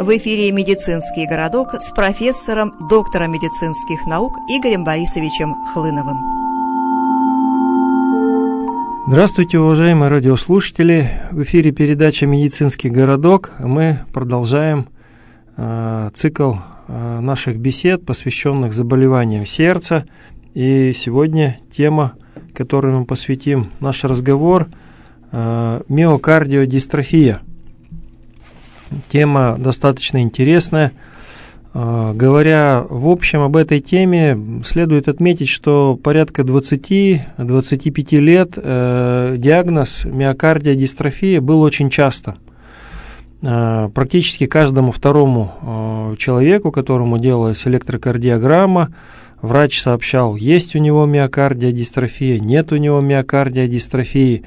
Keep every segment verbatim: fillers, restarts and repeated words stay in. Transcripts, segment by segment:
В эфире «Медицинский городок» с профессором, доктором медицинских наук Игорем Борисовичем Хлыновым. Здравствуйте, уважаемые радиослушатели! В эфире передача «Медицинский городок». Мы продолжаем э, цикл э, наших бесед, посвященных заболеваниям сердца. И сегодня тема, которую мы посвятим наш разговор, э, миокардиодистрофия. Тема достаточно интересная. Э, говоря в общем об этой теме, следует отметить, что порядка двадцати-двадцати пяти лет э, диагноз миокардиодистрофия был очень часто. Э, практически каждому второму э, человеку, которому делалась электрокардиограмма, врач сообщал, есть у него миокардиодистрофия, нет у него миокардиодистрофии.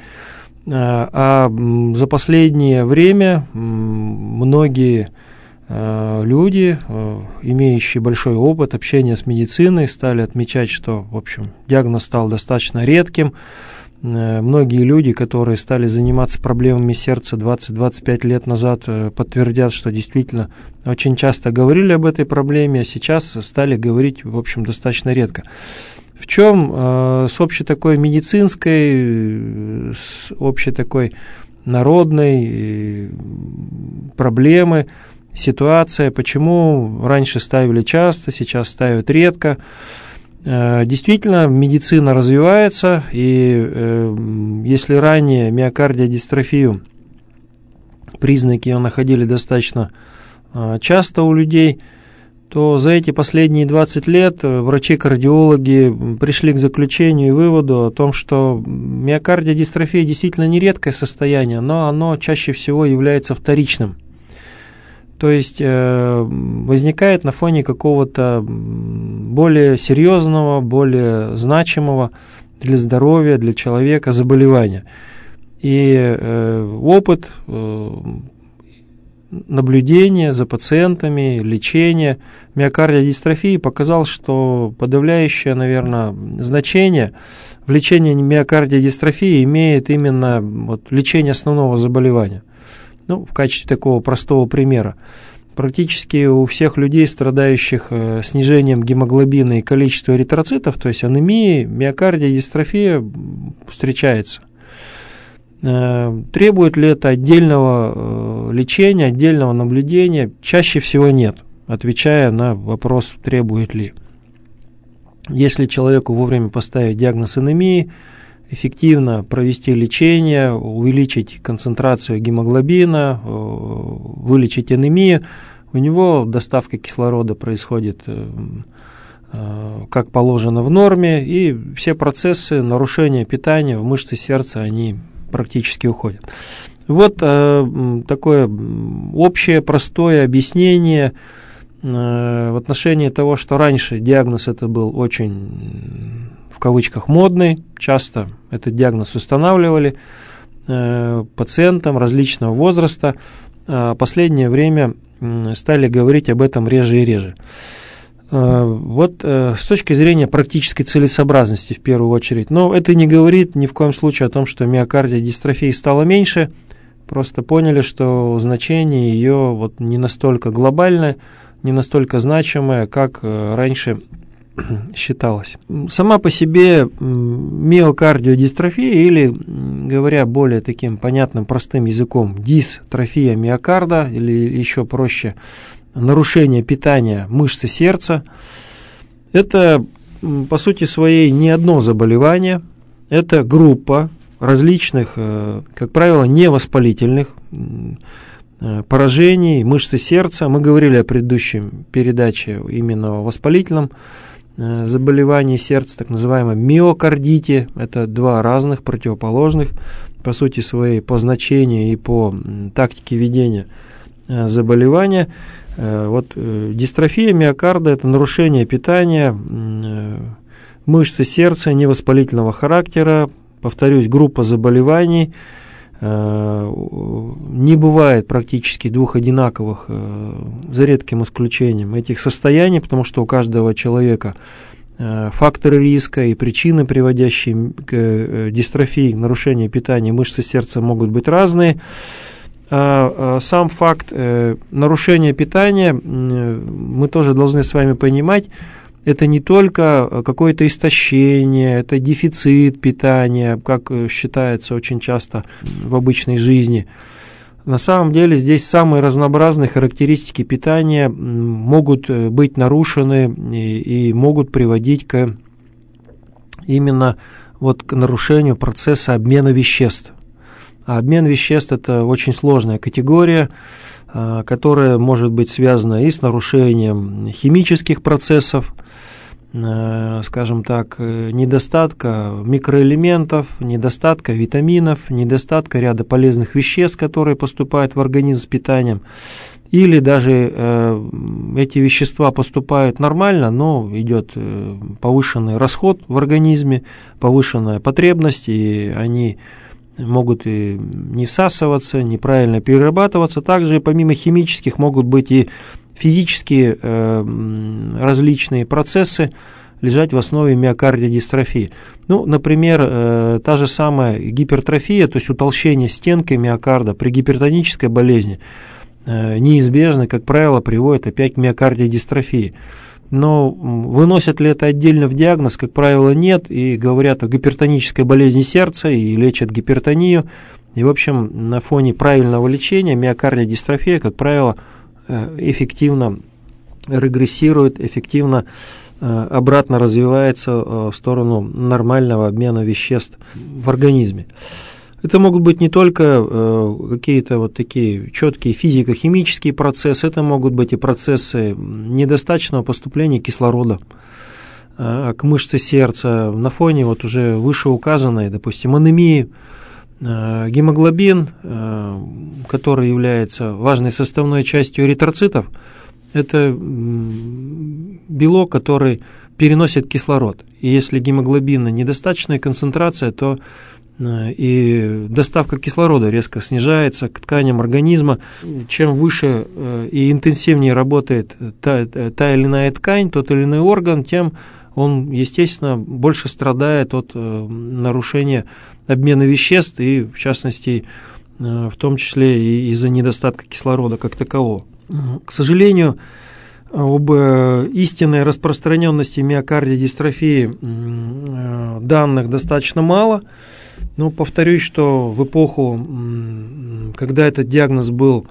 А за последнее время многие люди, имеющие большой опыт общения с медициной, стали отмечать, что, в общем, диагноз стал достаточно редким. Многие люди, которые стали заниматься проблемами сердца двадцать-двадцать пять лет назад, подтвердят, что действительно очень часто говорили об этой проблеме, а сейчас стали говорить, в общем, достаточно редко. В чем э, с общей такой медицинской, с общей такой народной э, проблемы ситуация, почему раньше ставили часто, сейчас ставят редко? Э, действительно, медицина развивается, и э, если ранее миокардиодистрофию, признаки ее находили достаточно э, часто у людей, то за эти последние двадцать лет врачи-кардиологи пришли к заключению и выводу о том, что миокардиодистрофия действительно не редкое состояние, но оно чаще всего является вторичным. То есть э, возникает на фоне какого-то более серьезного, более значимого для здоровья, для человека заболевания. И э, опыт э, наблюдения за пациентами, лечения миокардиодистрофии показал, что подавляющее, наверное, значение в лечении миокардиодистрофии имеет именно вот, лечение основного заболевания. Ну, в качестве такого простого примера. Практически у всех людей, страдающих э, снижением гемоглобина и количества эритроцитов, то есть анемии, миокардиодистрофия встречается. Требует ли это отдельного лечения, отдельного наблюдения? Чаще всего нет, отвечая на вопрос, требует ли. Если человеку вовремя поставить диагноз анемии, эффективно провести лечение, увеличить концентрацию гемоглобина, вылечить анемию, у него доставка кислорода происходит как положено в норме, и все процессы нарушения питания в мышце сердца, они практически уходят. Вот э, такое общее, простое объяснение э, в отношении того, что раньше диагноз это был очень, в кавычках, модный. Часто этот диагноз устанавливали э, пациентам различного возраста. А последнее время э, стали говорить об этом реже и реже. Вот с точки зрения практической целесообразности в первую очередь, но это не говорит ни в коем случае о том, что миокардиодистрофии стало меньше, просто поняли, что значение ее вот не настолько глобальное, не настолько значимое, как раньше считалось. Сама по себе миокардиодистрофия, или, говоря более таким понятным, простым языком, дистрофия миокарда, или еще проще, нарушение питания мышцы сердца, это, по сути своей, не одно заболевание, это группа различных, как правило, невоспалительных поражений мышцы сердца. Мы говорили о предыдущей передаче именно о воспалительном заболевании сердца, так называемом миокардите. Это два разных противоположных, по сути своей, по значению и по тактике ведения заболевания. Вот дистрофия миокарда – это нарушение питания мышцы сердца невоспалительного характера. Повторюсь, группа заболеваний. Не бывает практически двух одинаковых, за редким исключением, этих состояний, потому что у каждого человека факторы риска и причины, приводящие к дистрофии, к нарушению питания мышцы сердца, могут быть разные. сам факт нарушения питания, мы тоже должны с вами понимать, это не только какое-то истощение, это дефицит питания, как считается очень часто в обычной жизни. На самом деле здесь самые разнообразные характеристики питания могут быть нарушены и, и могут приводить к именно вот к нарушению процесса обмена веществ. А обмен веществ – это очень сложная категория, которая может быть связана и с нарушением химических процессов, скажем так, недостатка микроэлементов, недостатка витаминов, недостатка ряда полезных веществ, которые поступают в организм с питанием, или даже э, эти вещества поступают нормально, но идет э, повышенный расход в организме, повышенная потребность, и они могут и не всасываться, неправильно перерабатываться. Также помимо химических могут быть и физические э, различные процессы, лежать в основе миокардиодистрофии. Ну, например, э, та же самая гипертрофия, то есть утолщение стенки миокарда при гипертонической болезни, э, неизбежно, как правило, приводит опять к миокардиодистрофии. Но выносят ли это отдельно в диагноз, как правило, нет, и говорят о гипертонической болезни сердца и лечат гипертонию. И, в общем, на фоне правильного лечения миокардиодистрофия, как правило, эффективно регрессирует, эффективно обратно развивается в сторону нормального обмена веществ в организме. Это могут быть не только какие-то вот такие четкие физико-химические процессы, это могут быть и процессы недостаточного поступления кислорода к мышце сердца на фоне вот уже вышеуказанной, допустим, анемии. Гемоглобин, который является важной составной частью эритроцитов, это белок, который переносит кислород. И если гемоглобина недостаточная концентрация, то и доставка кислорода резко снижается к тканям организма. Чем выше и интенсивнее работает та, та или иная ткань, тот или иной орган, тем он, естественно, больше страдает от нарушения обмена веществ и, в частности, в том числе и из-за недостатка кислорода как такового. К сожалению, об истинной распространенности миокардиодистрофии данных достаточно мало. Но повторюсь, что в эпоху, когда этот диагноз был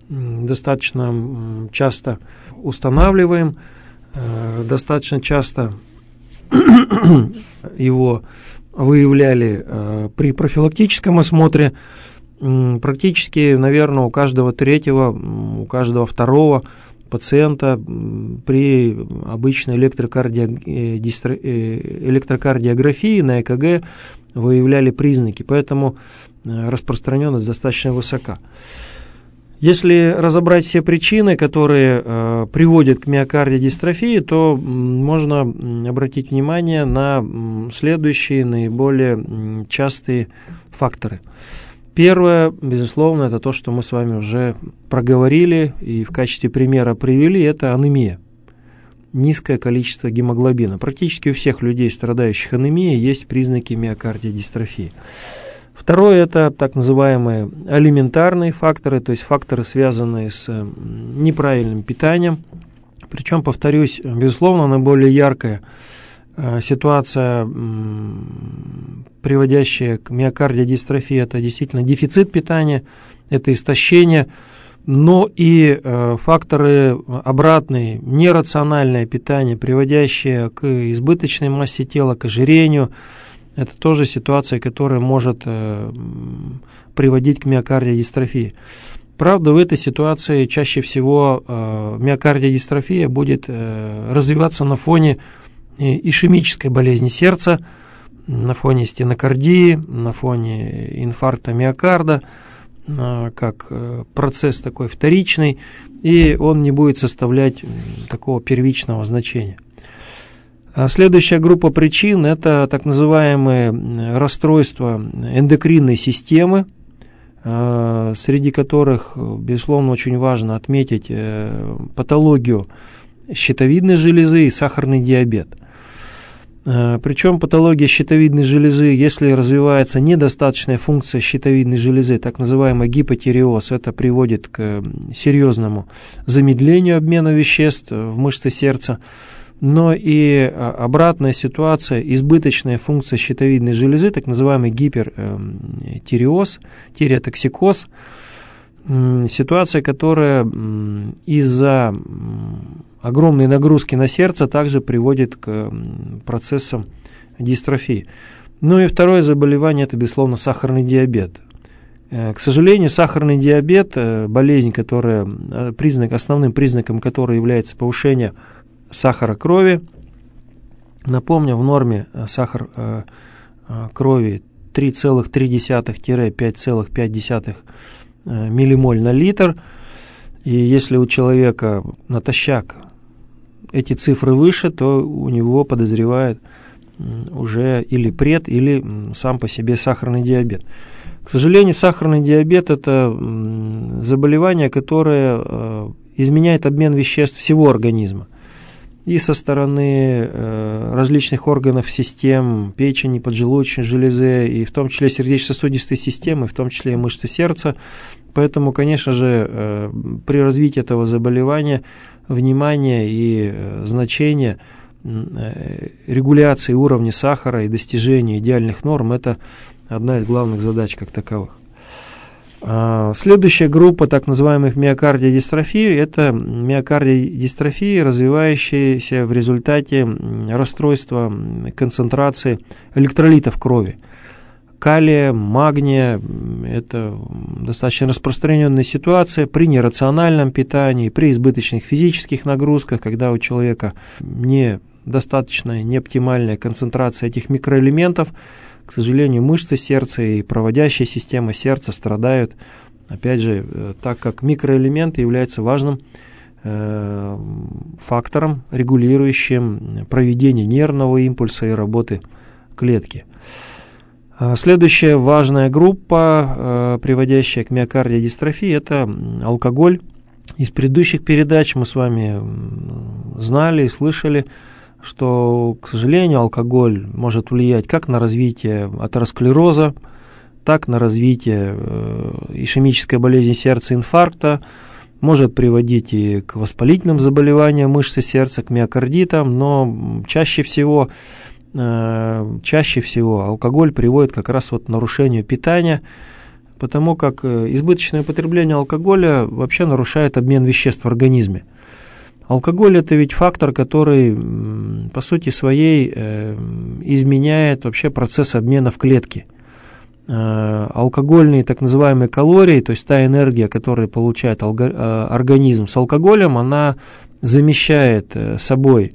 достаточно часто устанавливаем, достаточно часто его выявляли при профилактическом осмотре, практически, наверное, у каждого третьего, у каждого второго пациента при обычной электрокардиографии, электрокардиографии на ЭКГ выявляли признаки, поэтому распространенность достаточно высока. Если разобрать все причины, которые э, приводят к миокардиодистрофии, то можно обратить внимание на следующие наиболее частые факторы. Первое, безусловно, это то, что мы с вами уже проговорили и в качестве примера привели, это анемия. Низкое количество гемоглобина. Практически у всех людей, страдающих анемией, есть признаки миокардиодистрофии. Второе – это так называемые алиментарные факторы, то есть факторы, связанные с неправильным питанием. Причем, повторюсь, безусловно, наиболее яркая ситуация, приводящая к миокардиодистрофии, это действительно дефицит питания, это истощение, но и факторы обратные, нерациональное питание, приводящее к избыточной массе тела, к ожирению. Это тоже ситуация, которая может э, приводить к миокардиодистрофии. Правда, в этой ситуации чаще всего э, миокардиодистрофия будет э, развиваться на фоне ишемической болезни сердца, на фоне стенокардии, на фоне инфаркта миокарда, э, как э, процесс такой вторичный, и он не будет составлять такого первичного значения. Следующая группа причин – это так называемые расстройства эндокринной системы, среди которых, безусловно, очень важно отметить патологию щитовидной железы и сахарный диабет. Причем патология щитовидной железы, если развивается недостаточная функция щитовидной железы, так называемый гипотиреоз, это приводит к серьезному замедлению обмена веществ в мышце сердца. Но и обратная ситуация, избыточная функция щитовидной железы, так называемый гипертиреоз, тиреотоксикоз, ситуация, которая из-за огромной нагрузки на сердце также приводит к процессам дистрофии. Ну и второе заболевание – это, безусловно, сахарный диабет. К сожалению, сахарный диабет – болезнь, которая, признак, основным признаком которой является повышение сахара крови. Напомню, в норме сахар крови три целых три десятых - пять целых пять десятых миллимоль на литр. И если у человека натощак эти цифры выше, то у него подозревают уже или пред, или сам по себе сахарный диабет. К сожалению, сахарный диабет – это заболевание, которое изменяет обмен веществ всего организма. И со стороны различных органов систем, печени, поджелудочной железы, и в том числе сердечно-сосудистой системы, в том числе и мышцы сердца. Поэтому, конечно же, при развитии этого заболевания внимание и значение регуляции уровня сахара и достижения идеальных норм – это одна из главных задач как таковых. Следующая группа так называемых миокардиодистрофий – это миокардиодистрофии, развивающиеся в результате расстройства концентрации электролитов крови. Калия, магния – это достаточно распространенная ситуация при нерациональном питании, при избыточных физических нагрузках, когда у человека недостаточная, неоптимальная концентрация этих микроэлементов. К сожалению, мышцы сердца и проводящая система сердца страдают, опять же, так как микроэлементы являются важным э, фактором, регулирующим проведение нервного импульса и работы клетки. Следующая важная группа, приводящая к миокардиодистрофии, это алкоголь. Из предыдущих передач мы с вами знали и слышали, что, к сожалению, алкоголь может влиять как на развитие атеросклероза, так на развитие ишемической болезни сердца, инфаркта, может приводить и к воспалительным заболеваниям мышцы сердца, к миокардитам, но чаще всего Чаще всего алкоголь приводит как раз вот к нарушению питания, потому как избыточное употребление алкоголя вообще нарушает обмен веществ в организме. Алкоголь – это ведь фактор, который по сути своей изменяет вообще процесс обмена в клетке. Алкогольные так называемые калории, то есть та энергия, которую получает организм с алкоголем, она замещает собой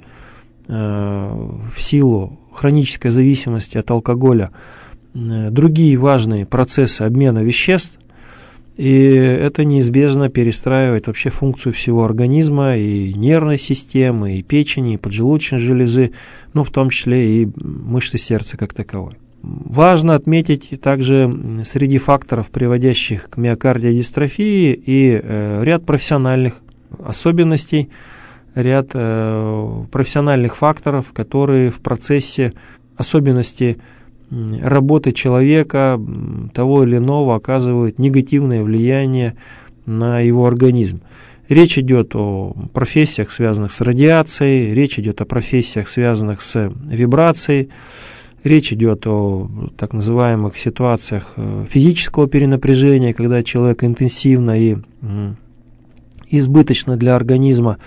в силу хронической зависимости от алкоголя другие важные процессы обмена веществ, и это неизбежно перестраивает вообще функцию всего организма, и нервной системы, и печени, и поджелудочной железы, ну, в том числе и мышцы сердца как таковой. Важно отметить также среди факторов, приводящих к миокардиодистрофии, и э, ряд профессиональных особенностей, ряд э, профессиональных факторов, которые в процессе особенностей работы человека того или иного оказывают негативное влияние на его организм. Речь идет о профессиях, связанных с радиацией, речь идет о профессиях, связанных с вибрацией, речь идет о так называемых ситуациях физического перенапряжения, когда человек интенсивно и избыточно для организма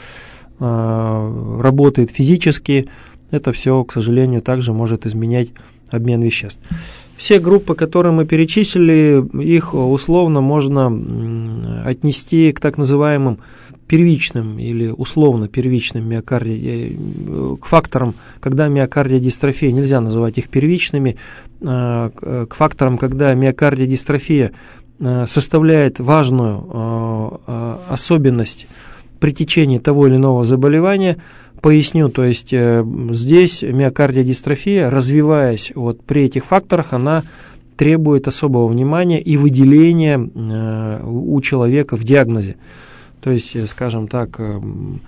работает физически. Это все, к сожалению, также может изменять обмен веществ. Все группы, которые мы перечислили, их условно можно отнести к так называемым первичным или условно первичным миокарди... к факторам, когда миокардиодистрофия, нельзя называть их первичными, к факторам, когда миокардиодистрофия составляет важную особенность при течении того или иного заболевания. Поясню, то есть э, здесь миокардиодистрофия, развиваясь вот при этих факторах, она требует особого внимания и выделения э, у человека в диагнозе. То есть, скажем так, э,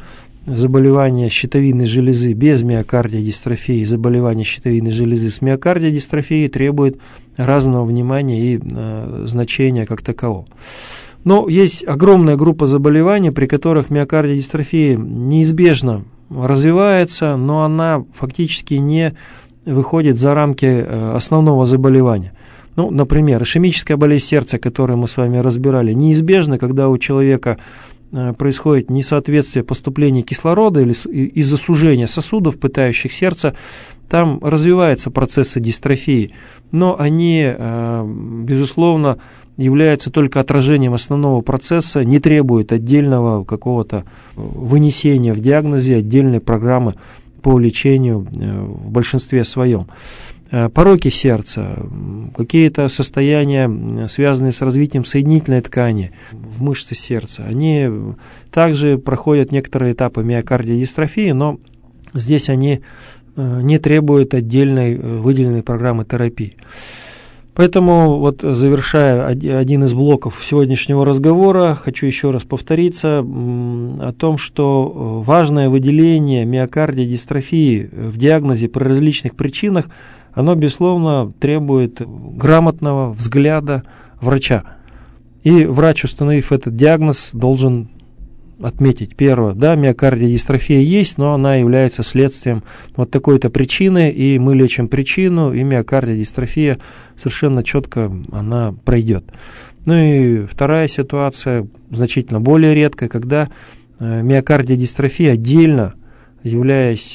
заболевания щитовидной железы без миокардиодистрофии, заболевания щитовидной железы с миокардиодистрофией требует разного внимания и э, значения как такового. Но есть огромная группа заболеваний, при которых миокардиодистрофия неизбежно развивается, но она фактически не выходит за рамки э, основного заболевания. Ну, например, ишемическая болезнь сердца, которую мы с вами разбирали, неизбежно, когда у человека происходит несоответствие поступления кислорода или из-за сужения сосудов, питающих сердце, там развиваются процессы дистрофии, но они, безусловно, являются только отражением основного процесса, не требуют отдельного какого-то вынесения в диагнозе, отдельной программы по лечению в большинстве своем. Пороки сердца, какие-то состояния, связанные с развитием соединительной ткани в мышце сердца, они также проходят некоторые этапы миокардиодистрофии, но здесь они не требуют отдельной выделенной программы терапии. Поэтому, вот, завершая один из блоков сегодняшнего разговора, хочу еще раз повториться о том, что важное выделение миокардиодистрофии в диагнозе при различных причинах, оно, безусловно, требует грамотного взгляда врача. И врач, установив этот диагноз, должен отметить: первое, да, миокардиодистрофия есть, но она является следствием вот такой-то причины, и мы лечим причину, и миокардиодистрофия совершенно четко она пройдет. Ну и вторая ситуация, значительно более редкая, когда миокардиодистрофия отдельно, являясь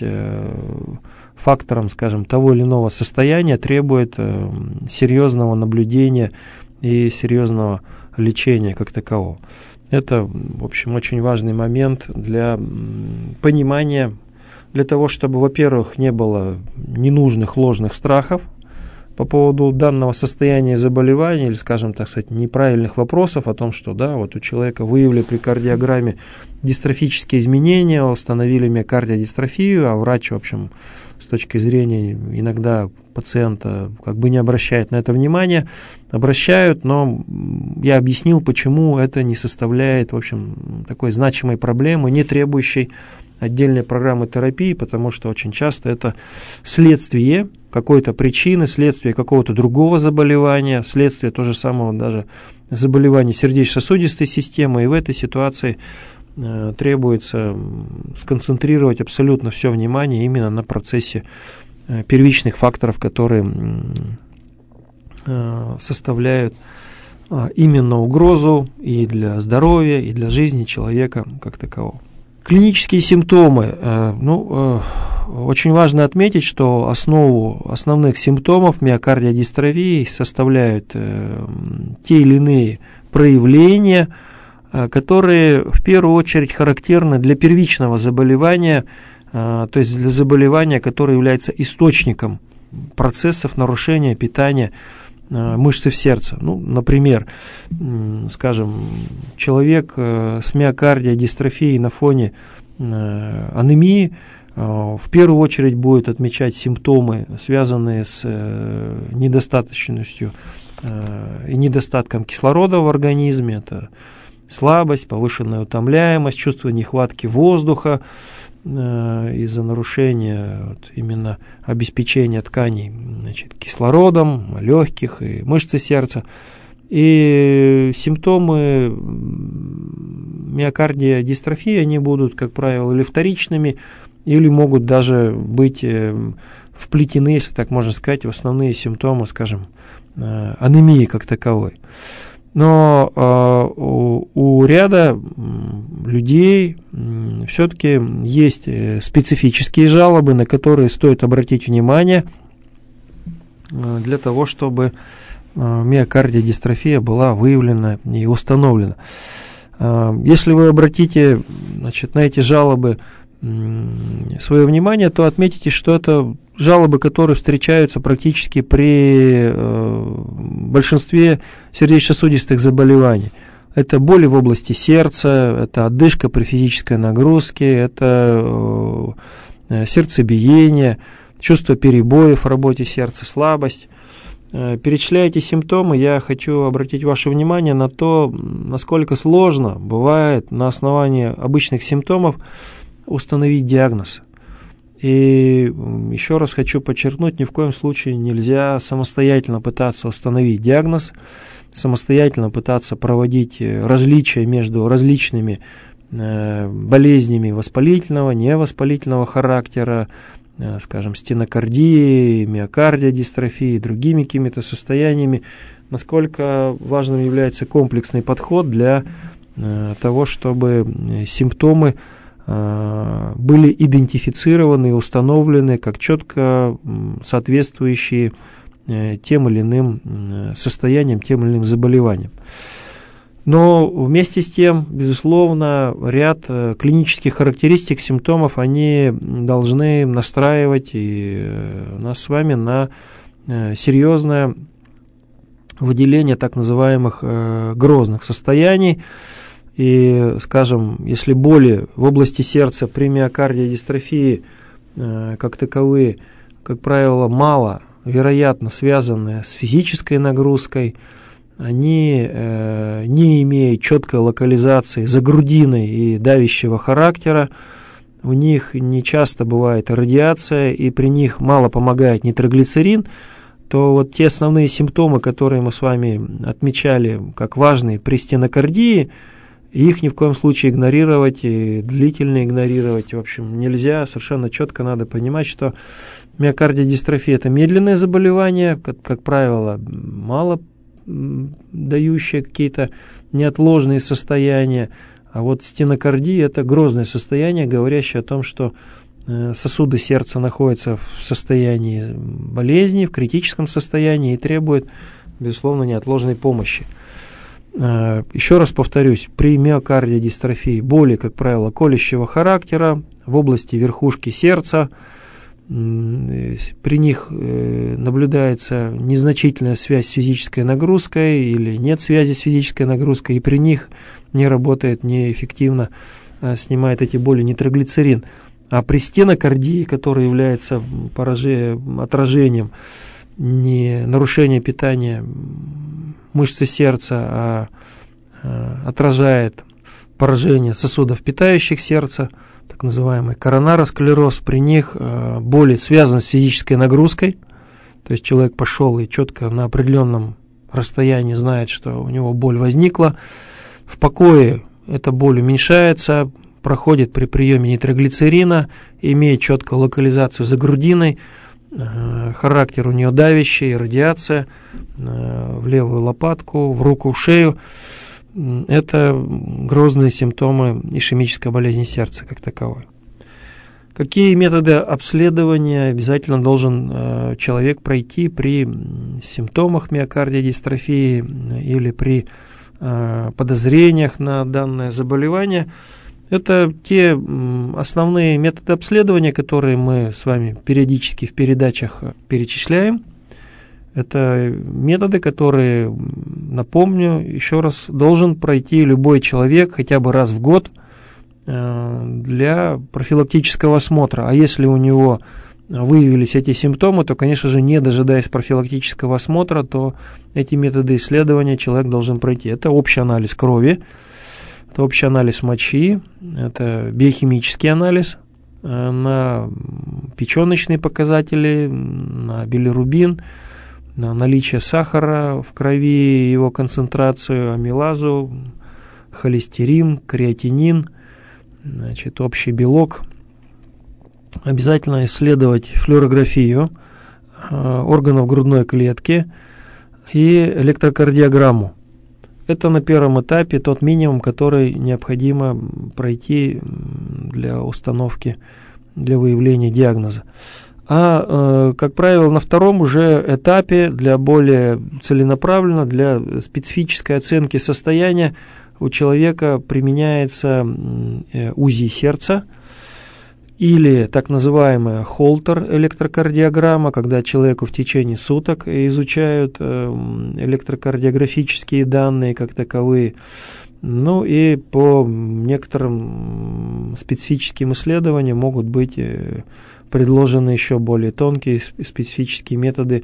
фактором, скажем, того или иного состояния, требует серьезного наблюдения и серьезного лечения как такового. Это, в общем, очень важный момент для понимания, для того, чтобы, во-первых, не было ненужных ложных страхов по поводу данного состояния заболевания или, скажем так сказать, неправильных вопросов о том, что да, вот у человека выявили при кардиограмме дистрофические изменения, установили миокардиодистрофию, а врач, в общем, с точки зрения иногда пациента как бы не обращает на это внимания, обращают, но я объяснил, почему это не составляет, в общем, такой значимой проблемы, не требующей отдельной программы терапии, потому что очень часто это следствие какой-то причины, следствие какого-то другого заболевания, следствие того же самого даже заболевания сердечно-сосудистой системы, и в этой ситуации э, требуется сконцентрировать абсолютно все внимание именно на процессе э, первичных факторов, которые э, составляют э, именно угрозу и для здоровья, и для жизни человека как такового. Клинические симптомы. Э, ну, э, очень важно отметить, что основу основных симптомов миокардиодистрофии составляют э, те или иные проявления, э, которые в первую очередь характерны для первичного заболевания, э, то есть для заболевания, которое является источником процессов нарушения питания э, мышцы в сердце. Ну, например, э, скажем, человек э, с миокардиодистрофией на фоне э, анемии в первую очередь будет отмечать симптомы, связанные с недостаточностью и недостатком кислорода в организме. Это слабость, повышенная утомляемость, чувство нехватки воздуха из-за нарушения вот, именно обеспечения тканей, значит, кислородом, легких и мышцы сердца. И симптомы миокардиодистрофии, они будут, как правило, или вторичными, или могут даже быть вплетены, если так можно сказать, в основные симптомы, скажем, анемии как таковой. Но у, у ряда людей все-таки есть специфические жалобы, на которые стоит обратить внимание для того, чтобы миокардиодистрофия была выявлена и установлена. Если вы обратите, значит, на эти жалобы свое внимание, то отметите, что это жалобы, которые встречаются практически при большинстве сердечно-сосудистых заболеваний. Это боли в области сердца, это одышка при физической нагрузке, это сердцебиение, чувство перебоев в работе сердца, слабость. Перечисляя эти симптомы, я хочу обратить ваше внимание на то, насколько сложно бывает на основании обычных симптомов установить диагноз. И еще раз хочу подчеркнуть, ни в коем случае нельзя самостоятельно пытаться установить диагноз, самостоятельно пытаться проводить различия между различными болезнями воспалительного, невоспалительного характера, скажем, стенокардии, миокардиодистрофии и другими какими-то состояниями. Насколько важным является комплексный подход для того, чтобы симптомы были идентифицированы и установлены как четко соответствующие тем или иным состояниям, тем или иным заболеваниям. Но вместе с тем, безусловно, ряд клинических характеристик симптомов, они должны настраивать и нас с вами на серьезное выделение так называемых грозных состояний. И, скажем, если боли в области сердца при миокардиодистрофии как таковые, как правило, мало вероятно связаны с физической нагрузкой, они, э, не имея четкой локализации за грудиной и давящего характера, у них не часто бывает радиация, и при них мало помогает нитроглицерин, то вот те основные симптомы, которые мы с вами отмечали как важные при стенокардии, их ни в коем случае игнорировать и длительно игнорировать, в общем, нельзя. Совершенно четко надо понимать, что миокардиодистрофия – это медленное заболевание, как, как правило, мало дающее какие-то неотложные состояния, а вот стенокардия – это грозное состояние, говорящее о том, что сосуды сердца находятся в состоянии болезни, в критическом состоянии и требуют, безусловно, неотложной помощи. Еще раз повторюсь, при миокардиодистрофии боли, как правило, колющего характера в области верхушки сердца, при них наблюдается незначительная связь с физической нагрузкой или нет связи с физической нагрузкой, и при них не работает, неэффективно снимает эти боли нитроглицерин. А при стенокардии, которая является поражением, отражением не нарушения питания мышцы сердца, а, а отражает поражение сосудов, питающих сердце, так называемый коронаросклероз, при них а, боли связаны с физической нагрузкой, то есть человек пошел и четко на определенном расстоянии знает, что у него боль возникла, в покое эта боль уменьшается, проходит при приеме нитроглицерина, имеет четкую локализацию за грудиной, характер у нее давящий, радиация в левую лопатку, в руку, в шею. Это грозные симптомы ишемической болезни сердца как таковой. Какие методы обследования обязательно должен человек пройти при симптомах миокардиодистрофии или при подозрениях на данное заболевание? Это те основные методы обследования, которые мы с вами периодически в передачах перечисляем. Это методы, которые, напомню, еще раз, должен пройти любой человек хотя бы раз в год для профилактического осмотра. А если у него выявились эти симптомы, то, конечно же, не дожидаясь профилактического осмотра, то эти методы исследования человек должен пройти. Это общий анализ крови, это общий анализ мочи, это биохимический анализ на печеночные показатели, на билирубин, на наличие сахара в крови, его концентрацию, амилазу, холестерин, креатинин, значит, общий белок. Обязательно исследовать флюорографию органов грудной клетки и электрокардиограмму. Это на первом этапе тот минимум, который необходимо пройти для установки, для выявления диагноза. А, как правило, на втором уже этапе для более целенаправленно, для специфической оценки состояния у человека применяется УЗИ сердца или так называемая холтер электрокардиограмма, когда человеку в течение суток изучают электрокардиографические данные как таковые. Ну и по некоторым специфическим исследованиям могут быть предложены еще более тонкие специфические методы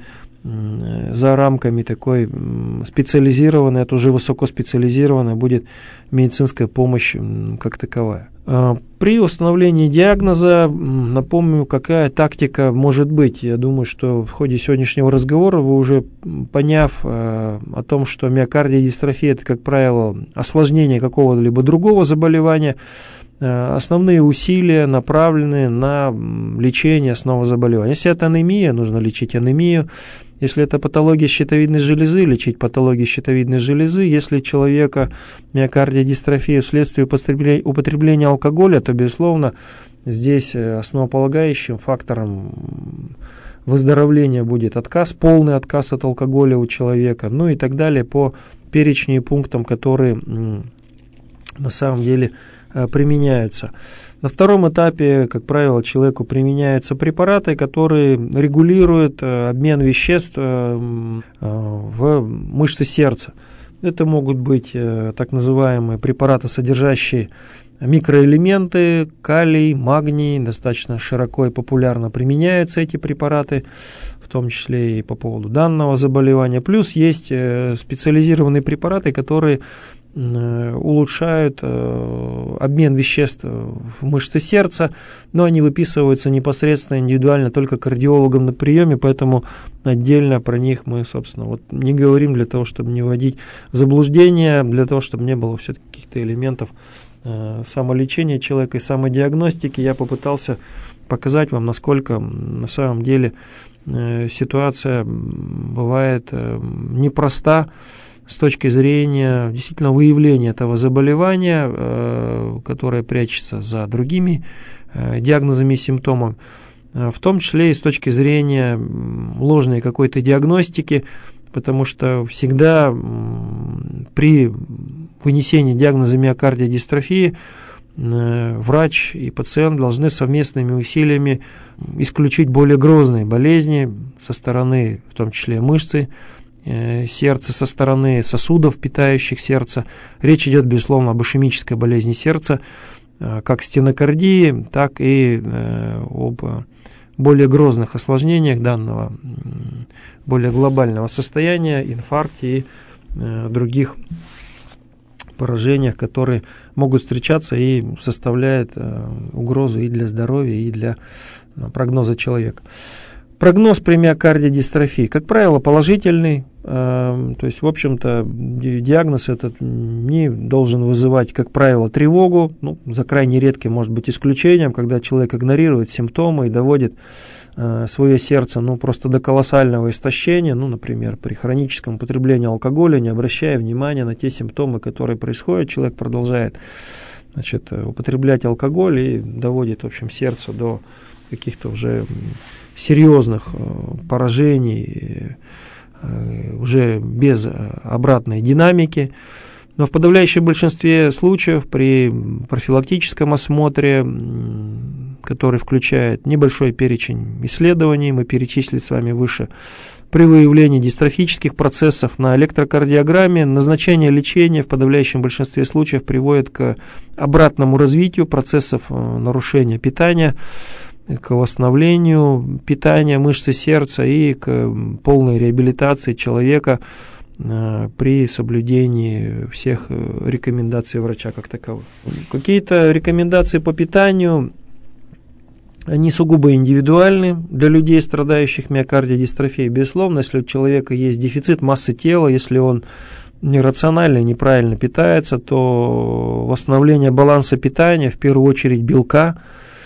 за рамками такой специализированной, это уже высокоспециализированная будет медицинская помощь как таковая. При установлении диагноза, напомню, какая тактика может быть. Я думаю, что в ходе сегодняшнего разговора вы уже, поняв о том, что миокардиодистрофия – это, как правило, осложнение какого-либо другого заболевания, основные усилия направлены на лечение основного заболевания. Если это анемия, нужно лечить анемию. Если это патология щитовидной железы, лечить патологию щитовидной железы. Если у человека миокардиодистрофия вследствие употребления алкоголя, то, безусловно, здесь основополагающим фактором выздоровления будет отказ, полный отказ от алкоголя у человека, ну и так далее по перечню и пунктам, которые на самом деле применяются. На втором этапе, как правило, человеку применяются препараты, которые регулируют обмен веществ в мышцы сердца. Это могут быть так называемые препараты, содержащие микроэлементы, калий, магний. Достаточно широко и популярно применяются эти препараты, в том числе и по поводу данного заболевания. Плюс есть специализированные препараты, которые улучшают обмен веществ в мышце сердца, но они выписываются непосредственно индивидуально только кардиологам на приеме, поэтому отдельно про них мы, собственно, вот не говорим для того, чтобы не вводить в заблуждение, для того, чтобы не было все-таки каких-то элементов самолечения человека и самодиагностики. Я попытался показать вам, насколько на самом деле ситуация бывает непроста с точки зрения действительно выявления этого заболевания, которое прячется за другими диагнозами и симптомами, в том числе и с точки зрения ложной какой-то диагностики, потому что всегда при вынесении диагноза миокардиодистрофии врач и пациент должны совместными усилиями исключить более грозные болезни со стороны, в том числе мышцы сердца, со стороны сосудов, питающих сердце. Речь идет, безусловно, об ишемической болезни сердца, как стенокардии, так и об более грозных осложнениях данного более глобального состояния, инфаркте и других поражениях, которые могут встречаться и составляют угрозу и для здоровья, и для прогноза человека. Прогноз при миокардиодистрофии, как правило, положительный, то есть, в общем-то, диагноз этот не должен вызывать, как правило, тревогу, ну, за крайне редким, может быть, исключением, когда человек игнорирует симптомы и доводит свое сердце, ну, просто до колоссального истощения, ну, например, при хроническом употреблении алкоголя, не обращая внимания на те симптомы, которые происходят, человек продолжает, значит, употреблять алкоголь и доводит, в общем, сердце до каких-то уже серьезных поражений, уже без обратной динамики. Но в подавляющем большинстве случаев при профилактическом осмотре, который включает небольшой перечень исследований, мы перечислили с вами выше, при выявлении дистрофических процессов на электрокардиограмме, назначение лечения в подавляющем большинстве случаев приводит к обратному развитию процессов нарушения питания, к восстановлению питания мышцы сердца и к полной реабилитации человека при соблюдении всех рекомендаций врача как таковых. Какие-то рекомендации по питанию, они сугубо индивидуальны для людей, страдающих миокардиодистрофией. Безусловно, если у человека есть дефицит массы тела, если он нерационально и неправильно питается, то восстановление баланса питания, в первую очередь белка,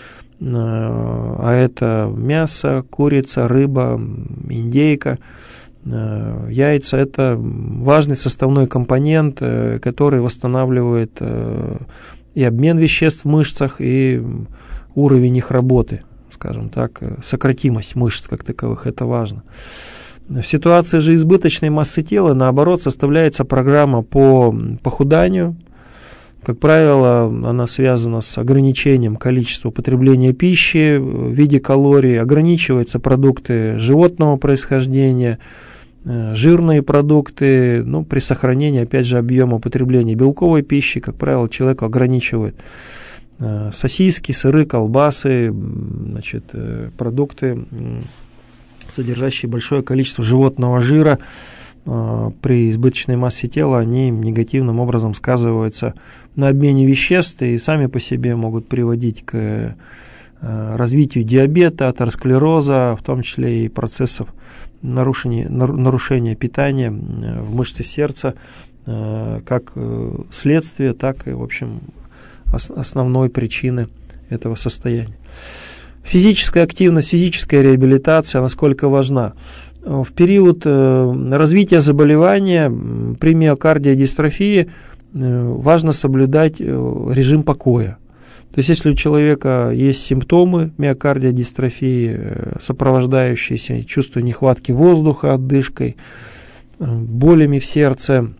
а это мясо, курица, рыба, индейка, яйца, это важный составной компонент, который восстанавливает и обмен веществ в мышцах, и уровень их работы, скажем так, сократимость мышц как таковых, это важно. В ситуации же избыточной массы тела, наоборот, составляется программа по похуданию. Как правило, она связана с ограничением количества потребления пищи в виде калорий, ограничиваются продукты животного происхождения, жирные продукты, ну, при сохранении, опять же, объема потребления белковой пищи, как правило, человек ограничивает сосиски, сыры, колбасы, значит, продукты содержащие большое количество животного жира, при избыточной массе тела, они негативным образом сказываются на обмене веществ и сами по себе могут приводить к развитию диабета, атеросклероза, в том числе и процессов нарушения, нарушения питания в мышце сердца, как следствие, так и, в общем, основной причины этого состояния. Физическая активность, физическая реабилитация, насколько важна? В период развития заболевания при миокардиодистрофии важно соблюдать режим покоя. То есть, если у человека есть симптомы миокардиодистрофии, сопровождающиеся чувством нехватки воздуха, отдышкой, болями в сердце,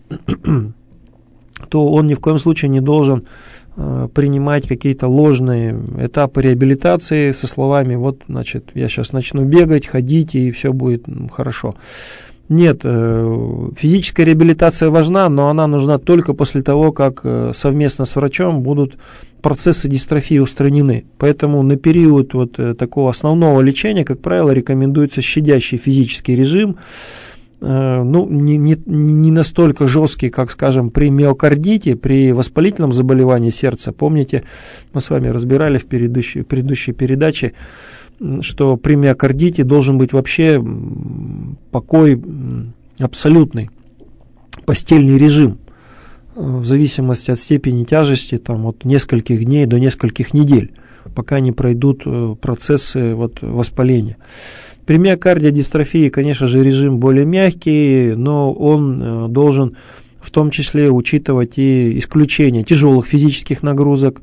то он ни в коем случае не должен принимать какие-то ложные этапы реабилитации со словами: вот, значит, я сейчас начну бегать, ходить, и все будет хорошо. Нет, физическая реабилитация важна, но она нужна только после того, как совместно с врачом будут процессы дистрофии устранены. Поэтому на период вот такого основного лечения, как правило, рекомендуется щадящий физический режим, ну, не, не, не настолько жесткий, как, скажем, при миокардите, при воспалительном заболевании сердца. Помните, мы с вами разбирали в предыдущей, в предыдущей передаче, что при миокардите должен быть вообще покой абсолютный, постельный режим, в зависимости от степени тяжести, там, от нескольких дней до нескольких недель, пока не пройдут процессы вот, воспаления. При миокардиодистрофии, конечно же, режим более мягкий, но он должен в том числе учитывать и исключение тяжелых физических нагрузок,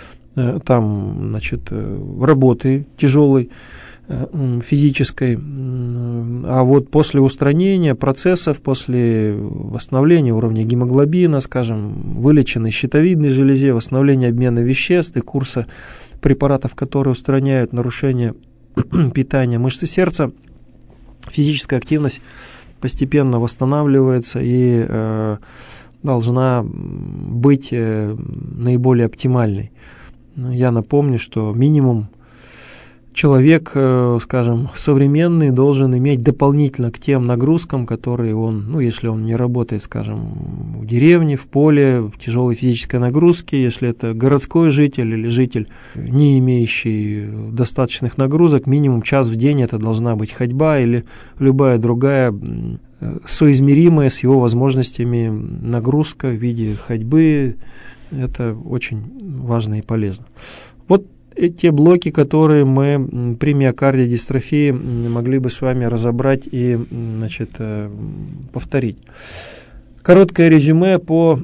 там, значит, работы тяжелой физической, а вот после устранения процессов, после восстановления уровня гемоглобина, скажем, вылеченной щитовидной железе, восстановления обмена веществ и курса препаратов, которые устраняют нарушение питания мышцы сердца, физическая активность постепенно восстанавливается и э, должна быть э, наиболее оптимальной. Я напомню, что минимум человек, скажем, современный, должен иметь дополнительно к тем нагрузкам, которые он, ну, если он не работает, скажем, в деревне, в поле, в тяжелой физической нагрузке, если это городской житель или житель, не имеющий достаточных нагрузок, минимум час в день это должна быть ходьба или любая другая соизмеримая с его возможностями нагрузка в виде ходьбы. Это очень важно и полезно. Вот те блоки, которые мы при миокардиодистрофии могли бы с вами разобрать и, значит, повторить. Короткое резюме по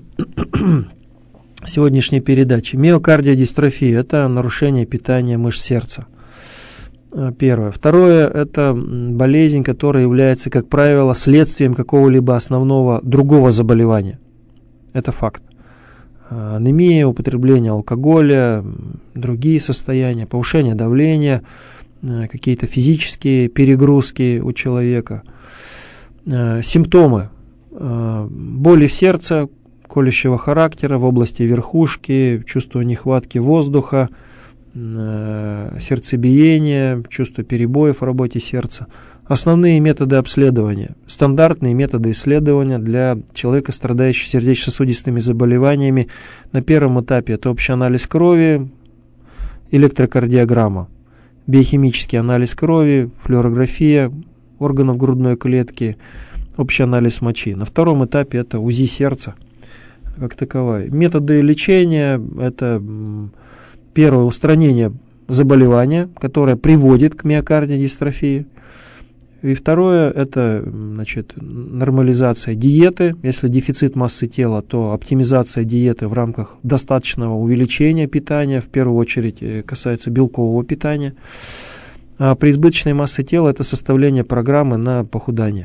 сегодняшней передаче. Миокардиодистрофия – это нарушение питания мышц сердца. Первое. Второе – это болезнь, которая является, как правило, следствием какого-либо основного другого заболевания. Это факт. Анемия, употребление алкоголя, другие состояния, повышение давления, какие-то физические перегрузки у человека. Симптомы: боли в сердце, колющего характера в области верхушки, чувство нехватки воздуха, сердцебиение, чувство перебоев в работе сердца. Основные методы обследования. Стандартные методы исследования для человека, страдающего сердечно-сосудистыми заболеваниями. На первом этапе это общий анализ крови, электрокардиограмма, биохимический анализ крови, флюорография органов грудной клетки, общий анализ мочи. На втором этапе это УЗИ сердца как таковая. Методы лечения – это первое – устранение заболевания, которое приводит к миокардиодистрофии. И второе – это, значит, нормализация диеты. Если дефицит массы тела, то оптимизация диеты в рамках достаточного увеличения питания, в первую очередь касается белкового питания. А при избыточной массе тела это составление программы на похудание.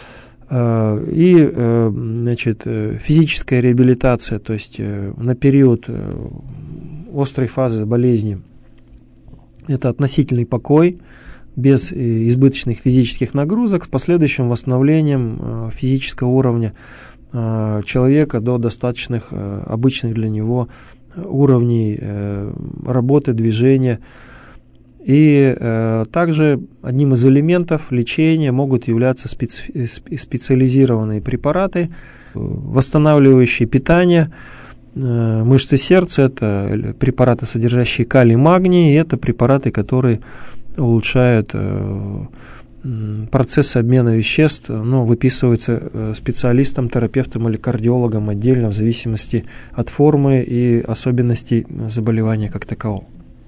И, значит, физическая реабилитация, то есть на период острой фазы болезни, это относительный покой, без избыточных физических нагрузок, с последующим восстановлением физического уровня человека до достаточных обычных для него уровней работы, движения И э, также одним из элементов лечения могут являться специ- специализированные препараты, восстанавливающие питание э, мышцы сердца. Это препараты, содержащие калий, магний, и это препараты, которые улучшают э, процессы обмена веществ, но выписываются специалистом, терапевтом или кардиологом отдельно в зависимости от формы и особенностей заболевания как такового.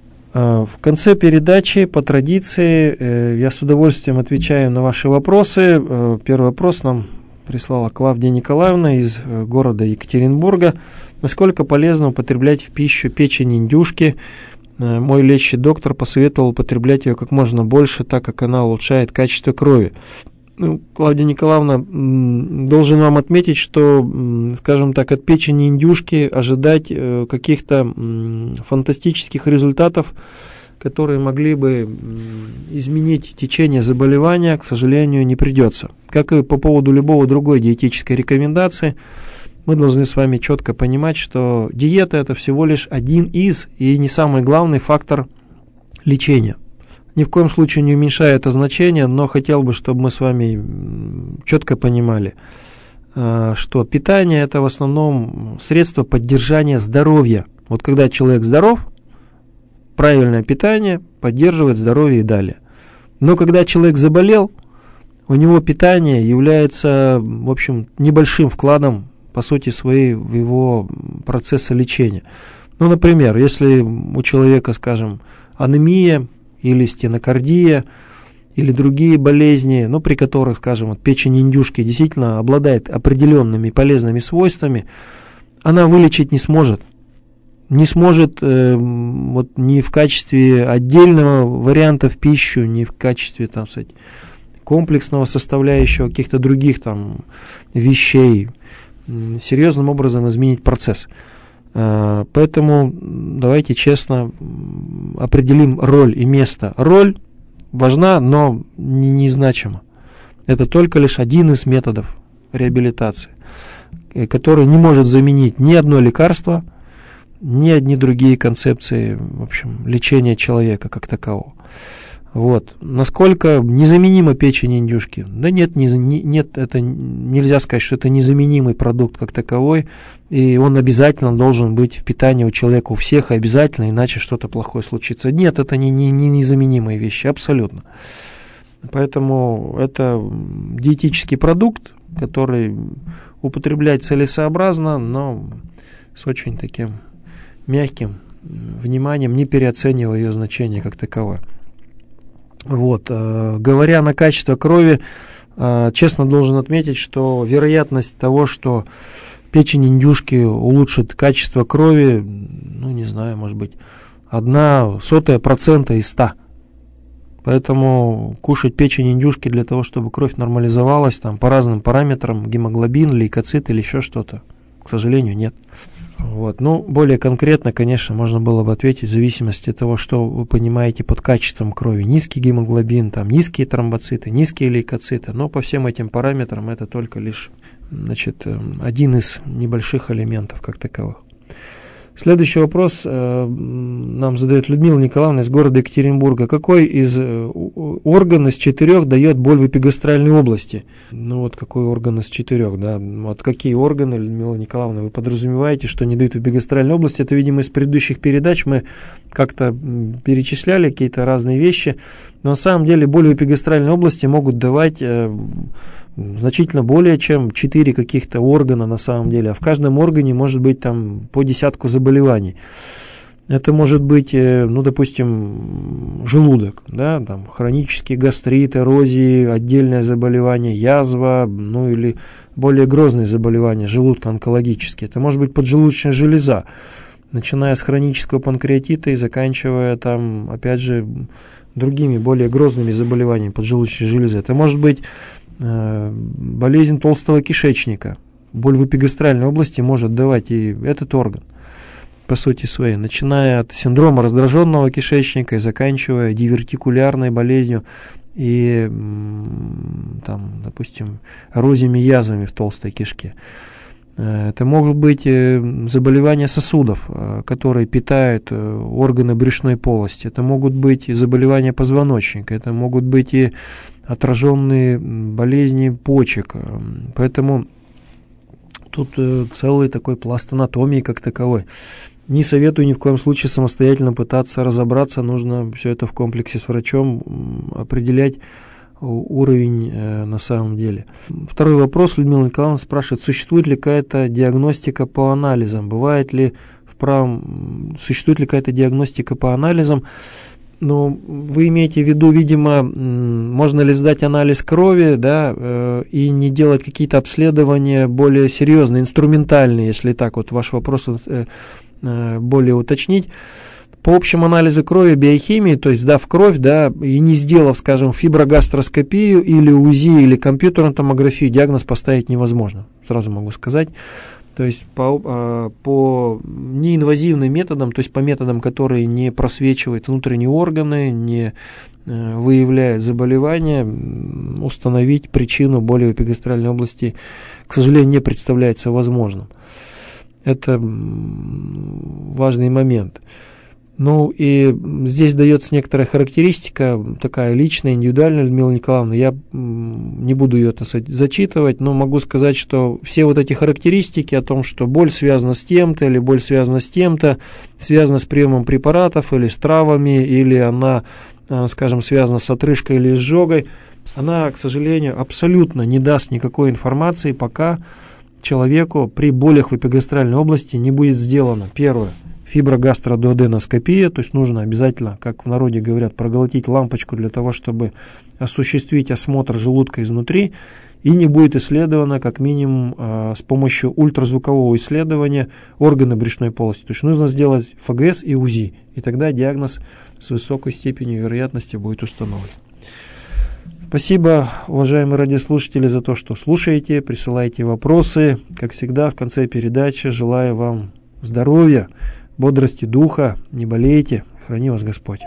В конце передачи, по традиции, я с удовольствием отвечаю на ваши вопросы. Первый вопрос нам прислала Клавдия Николаевна из города Екатеринбурга. Насколько полезно употреблять в пищу печень индюшки? Мой лечащий доктор посоветовал употреблять ее как можно больше, так как она улучшает качество крови. Ну, Клавдия Николаевна, должен вам отметить, что, скажем так, от печени индюшки ожидать каких-то фантастических результатов, которые могли бы изменить течение заболевания, к сожалению, не придется. Как и по поводу любого другой диетической рекомендации, мы должны с вами четко понимать, что диета – это всего лишь один из и не самый главный фактор лечения. Ни в коем случае не уменьшая это значение, но хотел бы, чтобы мы с вами четко понимали, что питание – это в основном средство поддержания здоровья. Вот когда человек здоров, правильное питание поддерживает здоровье и далее. Но когда человек заболел, у него питание является, в общем, небольшим вкладом, по сути своей, в его процессы лечения. Ну, например, если у человека, скажем, анемия или стенокардия, или другие болезни, ну, при которых, скажем, вот печень индюшки действительно обладает определенными полезными свойствами, она вылечить не сможет. Не сможет э, вот, ни в качестве отдельного варианта в пищу, ни в качестве, там, сказать, комплексного составляющего каких-то других там вещей серьезным образом изменить процесс. Поэтому давайте честно определим роль и место. Роль важна, но незначима. Это только лишь один из методов реабилитации, который не может заменить ни одно лекарство, ни одни другие концепции, в общем, лечения человека как такового. Вот. Насколько незаменима печень индюшки? Да нет, не, нет, это нельзя сказать, что это незаменимый продукт как таковой, и он обязательно должен быть в питании у человека, у всех, обязательно, иначе что-то плохое случится. Нет, это не, не, не незаменимые вещи, абсолютно. Поэтому это диетический продукт, который употреблять целесообразно, но с очень таким мягким вниманием, не переоценивая ее значение как таковое. Вот, э, говоря на качество крови, э, честно должен отметить, что вероятность того, что печень индюшки улучшит качество крови, ну, не знаю, может быть, одна сотая процента из ста. Поэтому кушать печень индюшки для того, чтобы кровь нормализовалась там, по разным параметрам, гемоглобин, лейкоцит или еще что-то, к сожалению, нет. Вот. Ну, более конкретно, конечно, можно было бы ответить в зависимости от того, что вы понимаете под качеством крови. Низкий гемоглобин, там, низкие тромбоциты, низкие лейкоциты. Но по всем этим параметрам это только лишь, значит, один из небольших элементов как таковых. Следующий вопрос э, нам задает Людмила Николаевна из города Екатеринбурга. Какой из э, орган из четырех дает боль в эпигастральной области? Ну вот какой орган из четырех, да? Вот какие органы, Людмила Николаевна, вы подразумеваете, что не дают в эпигастральной области? Это, видимо, из предыдущих передач мы как-то перечисляли какие-то разные вещи. Но на самом деле боль в эпигастральной области могут давать э, значительно более чем четыре каких-то органа на самом деле, а в каждом органе может быть там по десятку заболеваний. Это может быть, ну, допустим, желудок, да, там хронический гастрит, эрозии, отдельное заболевание, язва, ну или более грозные заболевания желудка онкологические. Это может быть поджелудочная железа, начиная с хронического панкреатита и заканчивая там, опять же, другими более грозными заболеваниями поджелудочной железы. Это может быть болезнь толстого кишечника. Боль в эпигастральной области может давать и этот орган, по сути своей, начиная от синдрома раздраженного кишечника и заканчивая дивертикулярной болезнью и, там, допустим, эрозиями, язвами в толстой кишке. Это могут быть заболевания сосудов, которые питают органы брюшной полости. Это могут быть и заболевания позвоночника. Это могут быть и отраженные болезни почек. Поэтому тут целый такой пласт анатомии как таковой. Не советую ни в коем случае самостоятельно пытаться разобраться. Нужно все это в комплексе с врачом определять уровень э, на самом деле. Второй вопрос. Людмила Николаевна спрашивает, существует ли какая-то диагностика по анализам? Бывает ли в правом... Существует ли какая-то диагностика по анализам? Ну, вы имеете в виду, видимо, можно ли сдать анализ крови, да, э, и не делать какие-то обследования более серьезные, инструментальные, если так вот ваш вопрос э, э, более уточнить. По общему анализу крови, биохимии, то есть сдав кровь, да, и не сделав, скажем, фиброгастроскопию или УЗИ, или компьютерную томографию, диагноз поставить невозможно, сразу могу сказать. То есть по, по неинвазивным методам, то есть по методам, которые не просвечивают внутренние органы, не выявляют заболевания, установить причину боли в эпигастральной области, к сожалению, не представляется возможным. Это важный момент. Ну и здесь дается некоторая характеристика, такая личная, индивидуальная, Людмила Николаевна. Я не буду ее, так сказать, зачитывать, но могу сказать, что все вот эти характеристики о том, что боль связана с тем-то, или боль связана с тем-то, связана с приемом препаратов, или с травами, или она, скажем, связана с отрыжкой или изжогой, она, к сожалению, абсолютно не даст никакой информации, пока человеку при болях в эпигастральной области не будет сделано, первое, фиброгастродуоденоскопия, то есть нужно обязательно, как в народе говорят, проглотить лампочку для того, чтобы осуществить осмотр желудка изнутри, и не будет исследовано как минимум э, с помощью ультразвукового исследования органы брюшной полости. То есть нужно сделать ФГС и УЗИ, и тогда диагноз с высокой степенью вероятности будет установлен. Спасибо, уважаемые радиослушатели, за то, что слушаете, присылаете вопросы. Как всегда, в конце передачи желаю вам здоровья, бодрости духа, не болейте, храни вас Господь.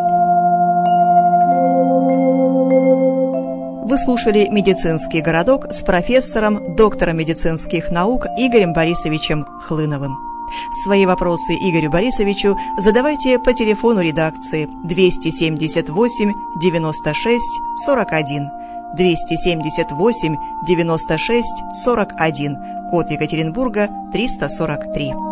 Вы слушали «Медицинский городок» с профессором, доктором медицинских наук Игорем Борисовичем Хлыновым. Свои вопросы Игорю Борисовичу задавайте по телефону редакции двести семьдесят восемь девяносто шесть сорок один, двести семьдесят восемь девяносто шесть сорок один, код Екатеринбурга триста сорок три.